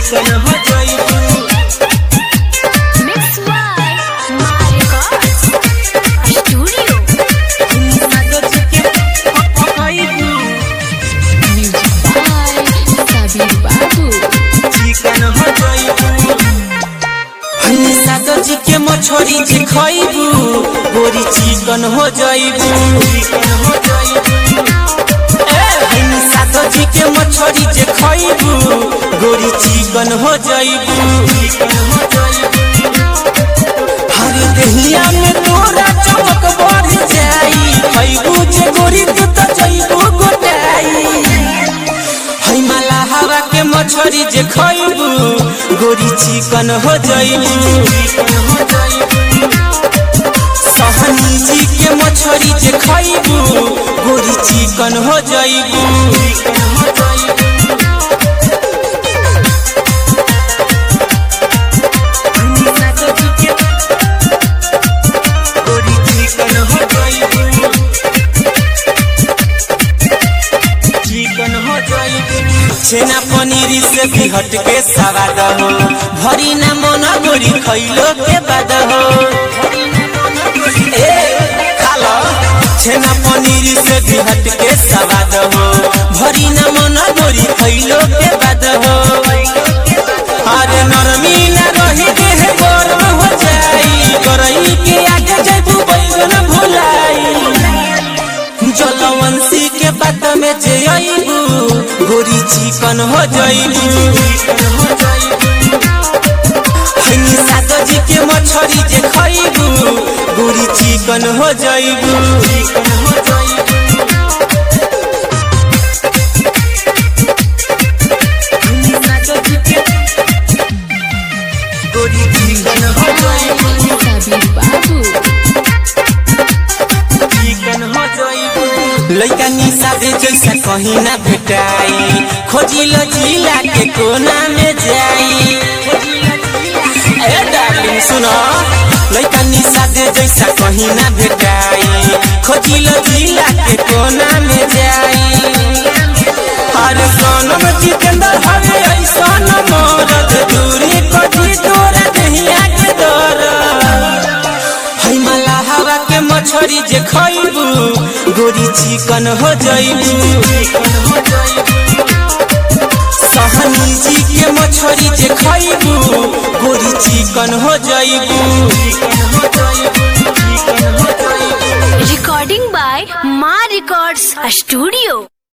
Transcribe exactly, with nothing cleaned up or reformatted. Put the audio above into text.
चिकन हो जाइबू। Mix by Marcos Studio. सातो चिकन हो जाइबू। Music by Sabir Babu. चिकन हो जाइबू। हनी सातो चिकन मछरी जे खाइबू गोरी चिकन हो जाइबू। चिकन हो जाइबू। हनी सातो चिकन मछरी जे खाइबू गोरी चिकन हो जाइबू। चिकन हो जाइबू। हर दहिया में तोरा चमक बढ़ जाई खाइबू जे गोरी तू त जाइबू गोटाई। हई माला हवा के मछरी जे खाइबू गोरी चिकन हो जाइबू। चिकन हो जाइबू। सहनी जी के मछरी जे खाइबू गोरी चिकन हो जाइबू। चिकन हो जाइबू। सातो चिकन गोरी चिकन हो जाइबू। चिकन हो जाइबू। छेना पनीर से भी हट के सवाद हो भरी ना मन गोरी खैलो के बाद हो। ए खालो छेना पनीर से भी हट के सवाद हो भरी ना मन गोरी खैलो के बाद हो। अरे नरमी ना रही देह गरम हो जाई गरई के आगे जाइबू बैगन भुलाई। जलवंशी के बात में जे आइबू गोरी चिकन हो जाइबू। चिकन हो जाइबू। हनी सातो जी के मछरी जे खाइबू गोरी चिकन हो जाइबू। चिकन हो जाइबू। हनी सातो जी के गोरी चिकन हो जाइबू। Sabir Babu. चिकन हो जाइबू। लइका निशा दे जैसा कहीं ना भेटाई खोजी लो जिला के कोना में जाई। ए डार्लिंग सुनो लइका निशा दे जैसा कहीं ना भेटाई खोजी लो जिला के कोना में जाई। अरे सोनम जितेंद्र हवे ऐसा न मरद दूरी कभी तोरा दहिया के दरद। हई माला हवा के मछरी जे खाइबू गोरी चिकन हो जाइबू। चिकन हो जाइबू। सहनी जी के मछरी जे खाइबू गोरी चिकन हो जाइबू। चिकन हो जाइबू। चिकन हो जाइबू। Recording by Ma Records Studio.